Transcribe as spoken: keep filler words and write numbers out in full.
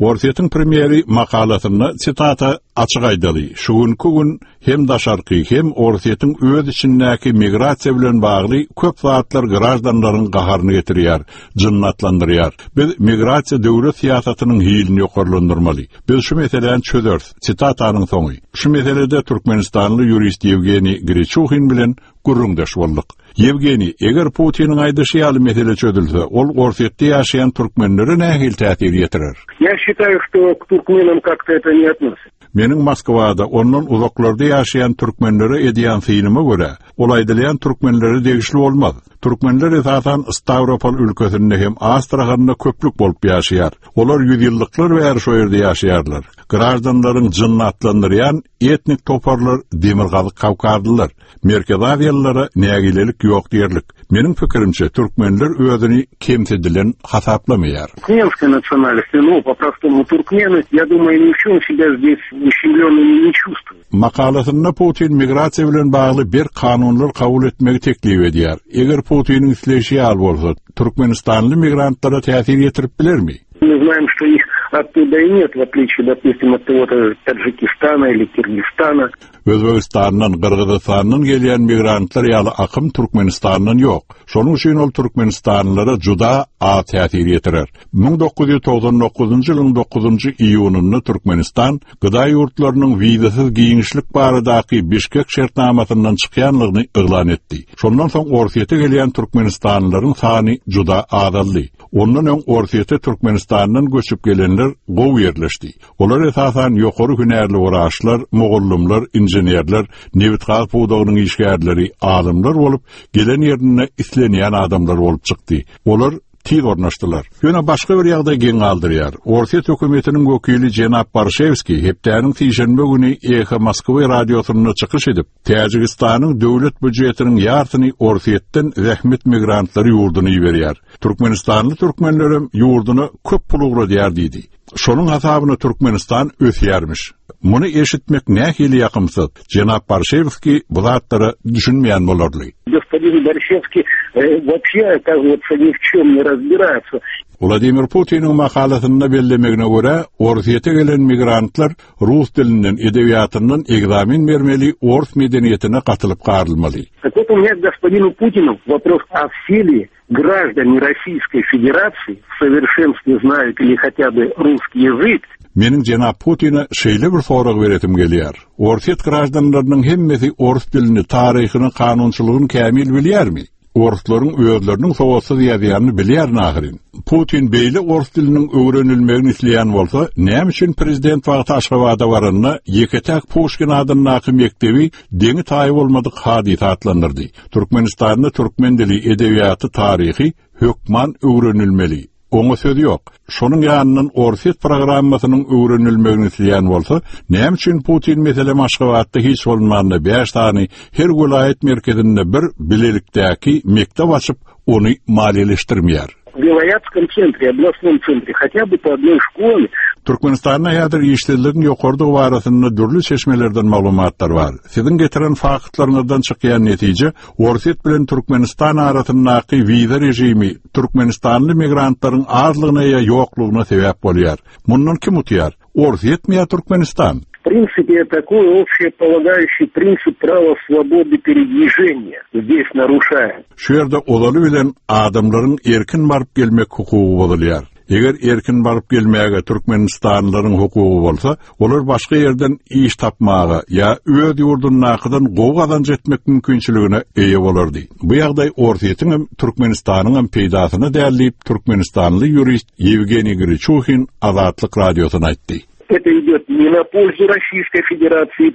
Orsiýetin premieri makalatyny sitata açyk aýddy. Şugunky gün hem daşarky hem Orsiýetin öz içindäki migrasiýa bilen bagly köp zatlar grajdanlaryň gaharyny getirýär, jynnatlandyrýar. Biz migrasiýa döwlet siýasatynyň hilini ýokarlandyrmaly. Biz şu meseleni çözeriz. Sitataның soňy. Şu meselede Türkmenistanly jurist Yevgeniy Grichukhin bilen gurrundaş boldyk. Yevgeniy, eger Putinin aýdyşy ýaly mesele çözülse, ol Orsiýetde ýaşaýan türkmenlere nähil täsir ýetirer? Я считаю, что к туркменам как-то это не относится. Menin Moskwada ondan uzaklarda ýaşaýan türkmenlere edýän synyma görä, olaýdylýan türkmenlere degişli bolmaz. Türkmenler esasan Stavropol ülkesinde hem Astrahanyna köplük bolup ýaşaýar. Olar yüz ýyllyklar bäri şo ýerde ýaşaýarlar. Grajdanlaryň jynnatlandyrýan etnik toparlar Demirgazyk Kawkardylar. Merkez Aziýalylara nägilelik ýok diýerlik. Menin pikirimçe türkmenler özüni kemsedilen hasaplamaýar. Туркменская национальность, ну, по-простому туркмены, я думаю, ни в чем себя здесь ущемлёнными не чувствуют. Makalasyna Putin migrasiýa bilen bagly bir kanunlar kabul etmegi teklip edýär. Eger Putinin isleşi ýal bolsa, Türkmenistanly migrantlara täsir ýetirip bilermi? Мы знаем, что их оттуда и нет, в отличие, допустим, от того-то Таджикистана или Киргизстана. Özbegistandan, Kırgızistandan gelýän migrantlar ýaly akym Türkmenistandan ýok. Şonuň üçin ol Türkmenistanlylara juda az täsir ýetirer. ming dokuz ýüz togsan dokuzunjy ýylyň dokuzunjy iýunyny Türkmenistan gyda ýurtlarynyň wizasyz giňişlik baradaky Bişkek şertnamasynyň çykýanlygyny eglan etdi. Şondan soň Orsiýete gelýän türkmenistanlylaryň sany juda azaldy. Ondan öň Orsiýete Türkmenistandan göçüp gelenler gow ýerleşdi. Olar esasan ýokary hünärli waraşlar, mogollumlar, inženýerler, Newitgaz budagynyň işgärleri, adamlar bolup, gelen ýerine islenýän adamlar bolup çykdy. Olar tiz ornaşdylar. Ýöne başga bir ýagdaý geň galdyrýar. Orsiýet hökümetiniň wekili Jenap Barşewski hepdäniň tiýşenbe güni Echa Moskwa radiosyna çykyş edip, Täjikistanyň döwlet budjetiniň ýartyny Orsiýetden zähmet migrantlary ýurduny ýerýär. Türkmenistanly türkmenlerim ýurduny köp pul ugrudýar diýdi. Şonuň hasabyny Türkmenistan ösýärmiş. Muny eşitmek nähili ýakymsyz. Jenap Barşewski bu zatlary düşünmeýän bolardy. Господин Баршевский вообще, оказывается, ни в чем не разбирается. Vladimir Putin'in makalasyny bellemegine göre, Orsiýete gelen migrantlar rus dilinden, edebiýatyndan egzamin bermeli, ors medeniýetine gatylyp garylmaly. Так вот у меня к господину Путину вопрос: а все ли граждане Российской Федерации в совершенстве знают или хотя бы русский язык? Menin Jenap Putin'e şeýle bir sorag beretim gelýär. Orsiýet grajdanlarynyň hemmesi ors dilini, taryhyny, kanunçylygyny kämil bilýärmi? Orslaryň özleriniň sowatsyz ýazýanyny bilýär nahyrin. Putin beýle ors diliniň öwrenilmegini isleýän bolsa, näme üçin prezident wagty Aşgabatda baranyna Yeketek Pushkin adyny mektebi deňi taýyp bolmadyk hadis atlandyrdy. Türkmenistanyň türkmen dili, edebiýaty, taryhy hökman öwrenilmeli. Oňa söz ýok. Şonuň ýanyndan Orsiýet programmasynyň öwrenilmegini isleýän bolsa, näme üçin Putin meselem Aşgabatda hiç bolmanyny beş tany her vilayet merkezinde bir bilelikdäki mektep açyp ony maliýeleşdirmeýär. В Вилаятском центре, областном центре, хотя бы по одной школе. Türkmenistan'da ýadyr işçiligiň ýokardy barasynda dürli çeşmelerden maglumatlar bar. Siziň getiren faktlaryňızdan çykýan netije, Orsiýet bilen Türkmenistan arasyndaky wiza rejimi Türkmenistanly migrantlaryň azlygyna ýa ýoklugyna sebäp bolýar. Mundan kim utýar? Orsiýetmi ýa Türkmenistan? В принципе, такой общеполагающий принцип права свободы передвижения здесь нарушаем. Şu ýerde olaly bilen adamlaryň erkin baryp gelmek hukugy bolýar. Eger erkin baryp gelmäge Türkmenistanlylaryň hukugy bolsa, olar başga ýerden iş tapmaga ýa öz ýurdundakydan gow gazanç etmek mümkinçiligine eýe bolardy. Bu ýagdaý Orsiýetiň hem Türkmenistanyň hem peýdasyny dälleyip Türkmenistanly jurist Yevgeniy Grichukhin Azatlyk radiosyna aýtdy. Это идет не на пользу Российской Федерации,